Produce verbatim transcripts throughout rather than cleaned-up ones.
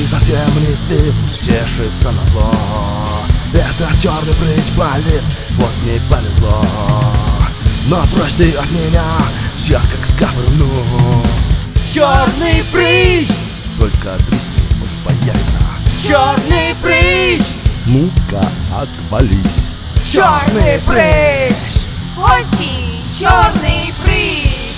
Ты совсем не спит, чешется на зло. Это черный прыщ болит, вот не повезло. Но прочь ты от меня, я как сковырну. Черный прыщ! Только тресни, он появится. Черный прыщ! Ну-ка, отвались. Черный прыщ! Скользкий черный прыщ!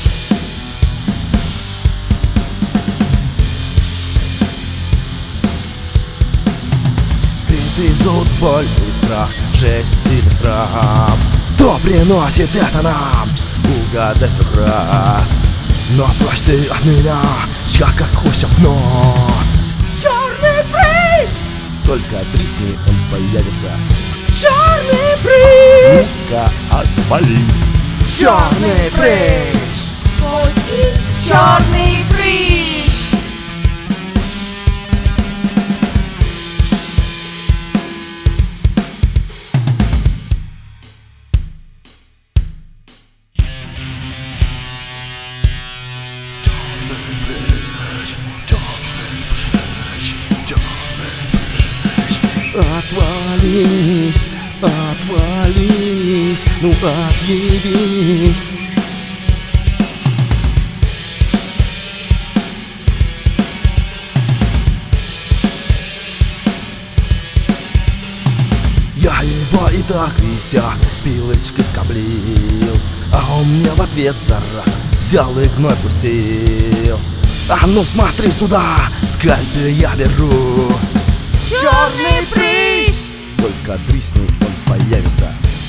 Стыд и зуд, боль и страх, жесть или страх. Кто приносит это нам? Угадай сто раз. Но прочь ты от меня, я как ось в окно. Черный прыщ! Только тресни, он появится. Черный прыщ! Ну-ка, отвались. Черный прыщ! Скользкий черный прыщ! Отвались, отвались, ну отъебись. Я его и так и сяк пилочкой скоблил, а он мне в ответ, зараза, взял и гной пустил. А ну смотри сюда, скальпель я беру. Черный прыщ! Только тресни, он появится.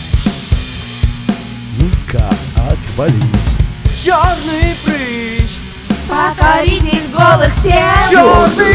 Ну-ка, отвались. Черный прыщ! Покоритель голых тел! Черный